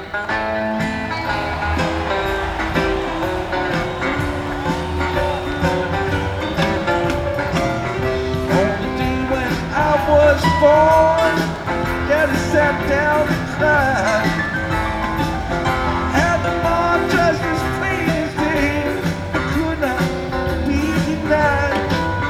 Was born, Daddy sat down and cried. Had the mom just as plain as day, could not be denied.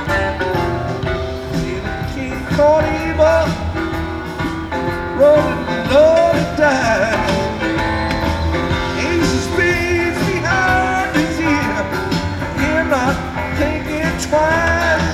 See the king caught him up, rolling the Lord died. Ace of spades behind his ear, hear not thinking twice.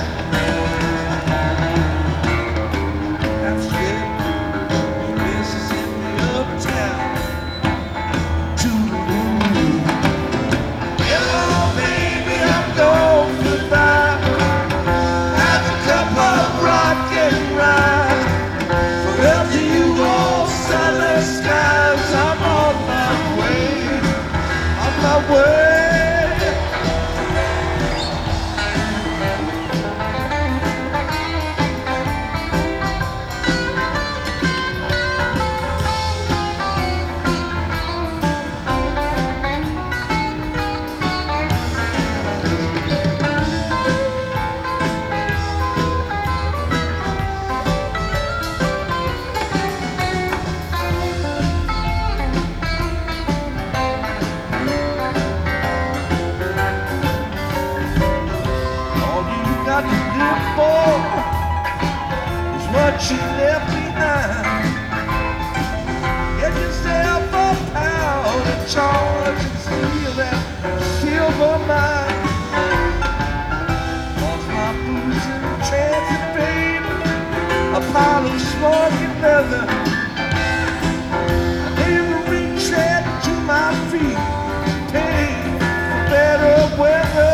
Got to live for is what you left behind. Get yourself a pound of charge and steal that silver mine. Lost my boots in transit, baby, a pile of smoking leather. I never retread to my feet, paid for better weather.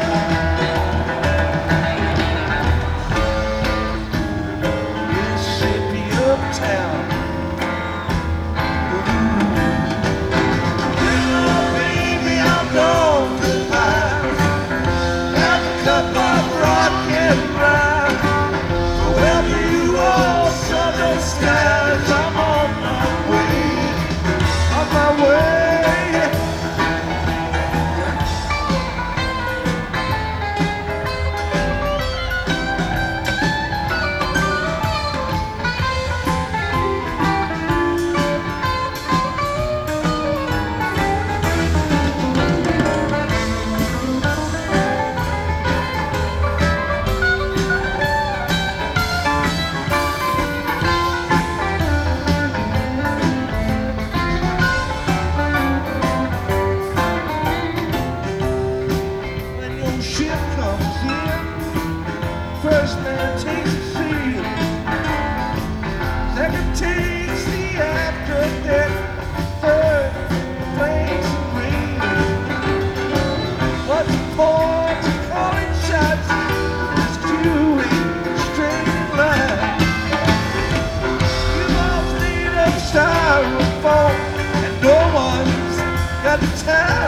First man takes the seal, second takes the after-death, third flames and rain. What's the point of calling shots? It's queuing straight in line. You've all made of styrofoam, and no one's got the time.